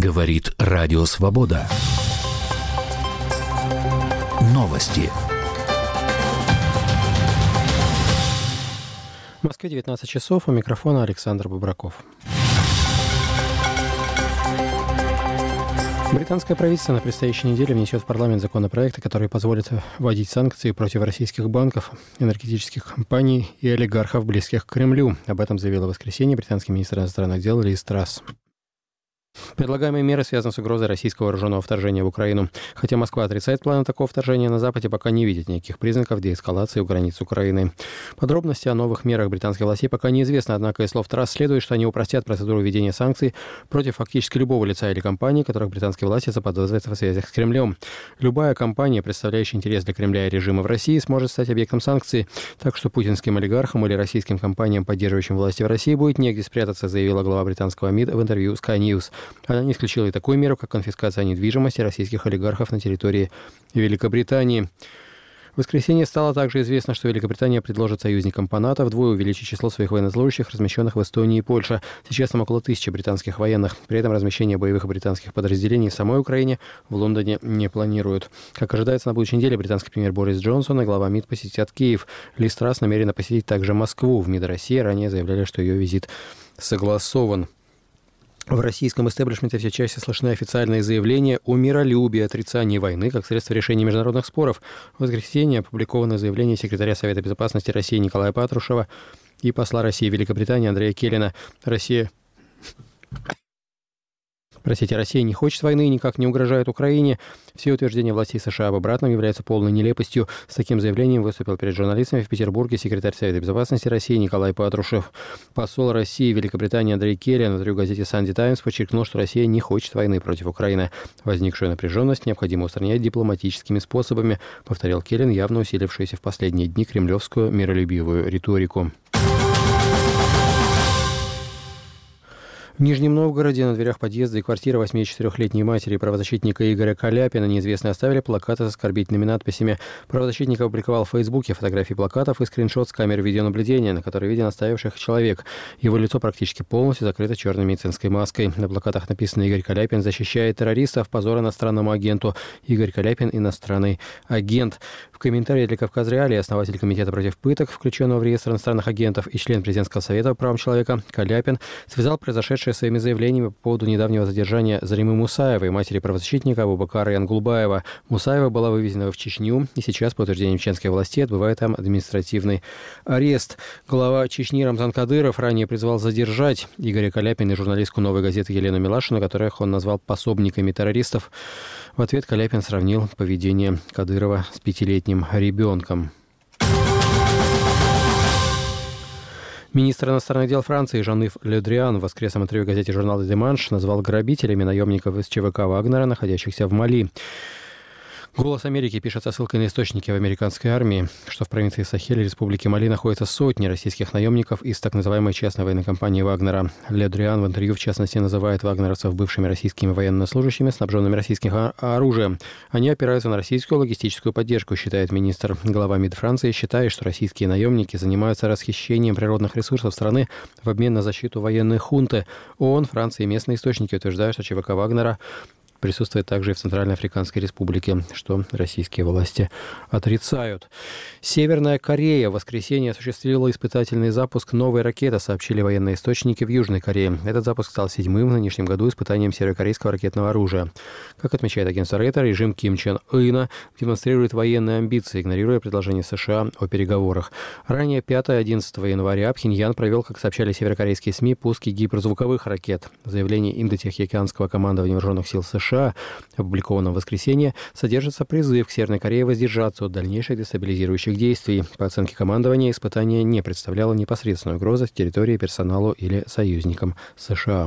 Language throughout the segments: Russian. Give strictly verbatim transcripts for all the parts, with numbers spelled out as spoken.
Говорит Радио Свобода. Новости. В Москве девятнадцать часов, у микрофона Александр Бобраков. Британское правительство на предстоящей неделе внесет в парламент законопроекты, которые позволят вводить санкции против российских банков, энергетических компаний и олигархов, близких к Кремлю. Об этом заявила в воскресенье британский министр иностранных дел Лиз Трасс. Предлагаемые меры связаны с угрозой российского вооруженного вторжения в Украину. Хотя Москва отрицает планы такого вторжения, на Западе пока не видит никаких признаков деэскалации у границ Украины. Подробности о новых мерах британских властей пока неизвестны, однако из слов Трасс следует, что они упростят процедуру введения санкций против фактически любого лица или компании, которых британские власти заподозрят в связях с Кремлем. Любая компания, представляющая интерес для Кремля и режима в России, сможет стать объектом санкций, так что путинским олигархам или российским компаниям, поддерживающим власти в России, будет негде спрятаться, заявила глава британского МИД в интервью Sky News. Она не исключила и такую меру, как конфискация недвижимости российских олигархов на территории Великобритании. В воскресенье стало также известно, что Великобритания предложит союзникам по НАТО вдвое увеличить число своих военнослужащих, размещенных в Эстонии и Польше. Сейчас там около тысячи британских военных. При этом размещение боевых британских подразделений в самой Украине в Лондоне не планируют. Как ожидается, на будущей неделе британский премьер Борис Джонсон и глава МИД посетят Киев. Лиз Трасс намерена посетить также Москву. В МИД России ранее заявляли, что ее визит согласован. В российском истеблишменте все чаще слышны официальные заявления о миролюбии, отрицании войны как средство решения международных споров. В воскресенье опубликовано заявление секретаря Совета безопасности России Николая Патрушева и посла России в Великобритании Андрея Келлина. Россия... Простите, Россия не хочет войны и никак не угрожает Украине. Все утверждения властей США об обратном являются полной нелепостью. С таким заявлением выступил перед журналистами в Петербурге секретарь Совета безопасности России Николай Патрушев. Посол России в Великобритании Андрей Келлин в интервью газете «Санди Таймс» подчеркнул, что Россия не хочет войны против Украины. Возникшую напряженность необходимо устранять дипломатическими способами, повторил Келлин, явно усилившуюся в последние дни кремлевскую миролюбивую риторику. В Нижнем Новгороде на дверях подъезда и квартиры восьмидесятичетырёхлетней матери правозащитника Игоря Каляпина неизвестные оставили плакаты с оскорбительными надписями. Правозащитник опубликовал в Фейсбуке фотографии плакатов и скриншот с камер видеонаблюдения, на которой виден оставивший их человек. Его лицо практически полностью закрыто черной медицинской маской. На плакатах написано: «Игорь Каляпин защищает террористов, позор иностранному агенту». Игорь Каляпин – иностранный агент. В комментарии для «Кавказ Реалии» основатель комитета против пыток, включенного в реестр иностранных агентов, и член президентского совета по правам человека Каляпин связал произошедшее своими заявлениями по поводу недавнего задержания Заримы Мусаевой, матери правозащитника Абубакара Янгулбаева. Мусаева была вывезена в Чечню и сейчас, по утверждениям чеченской власти, отбывает там административный арест. Глава Чечни Рамзан Кадыров ранее призвал задержать Игоря Каляпина и журналистку «Новой газеты» Елену Милашину, которых он назвал пособниками террористов. В ответ Каляпин сравнил поведение Кадырова с пятилетним ребенком. Министр иностранных дел Франции Жан-Ив Ле Дриан в воскресном интервью газете журнала «Деманш» назвал грабителями наемников из ЧВК Вагнера, находящихся в Мали. «Голос Америки» пишет со ссылкой на источники в американской армии, что в провинции Сахель Республики Мали находятся сотни российских наемников из так называемой частной военной компании «Вагнера». Ле Дриан в интервью, в частности, называет вагнеровцев бывшими российскими военнослужащими, снабженными российским оружием. Они опираются на российскую логистическую поддержку, считает министр. Глава МИД Франции считает, что российские наемники занимаются расхищением природных ресурсов страны в обмен на защиту военной хунты. ООН, Франция и местные источники утверждают, что ЧВК «Вагнера» присутствует также и в Центральноафриканской Республике, что российские власти отрицают. Северная Корея в воскресенье осуществила испытательный запуск новой ракеты, сообщили военные источники в Южной Корее. Этот запуск стал седьмым в нынешнем году испытанием северокорейского ракетного оружия. Как отмечает агентство Рейтер, режим Ким Чен Ына демонстрирует военные амбиции, игнорируя предложения США о переговорах. Ранее пятого-одиннадцатого января Пхеньян провел, как сообщали северокорейские СМИ, пуски гиперзвуковых ракет. Заявление Индотихоокеанского командования вооруженных сил США, опубликованном в воскресенье, содержится призыв к Северной Корее воздержаться от дальнейших дестабилизирующих действий. По оценке командования, испытание не представляло непосредственной угрозы территории, персоналу или союзникам США.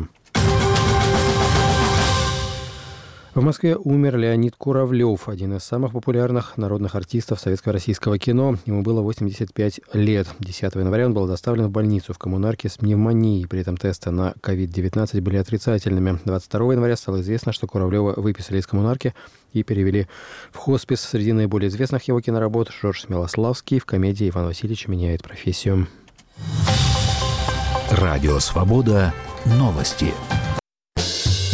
В Москве умер Леонид Куравлев, один из самых популярных народных артистов советско-российского кино. Ему было восемьдесят пять лет. десятого января он был доставлен в больницу в коммунарке с пневмонией. При этом тесты на ковид девятнадцать были отрицательными. двадцать второго января стало известно, что Куравлева выписали из коммунарки и перевели в хоспис. Среди наиболее известных его киноработ Жорж Милославский в комедии «Иван Васильевич меняет профессию». Радио «Свобода». Новости.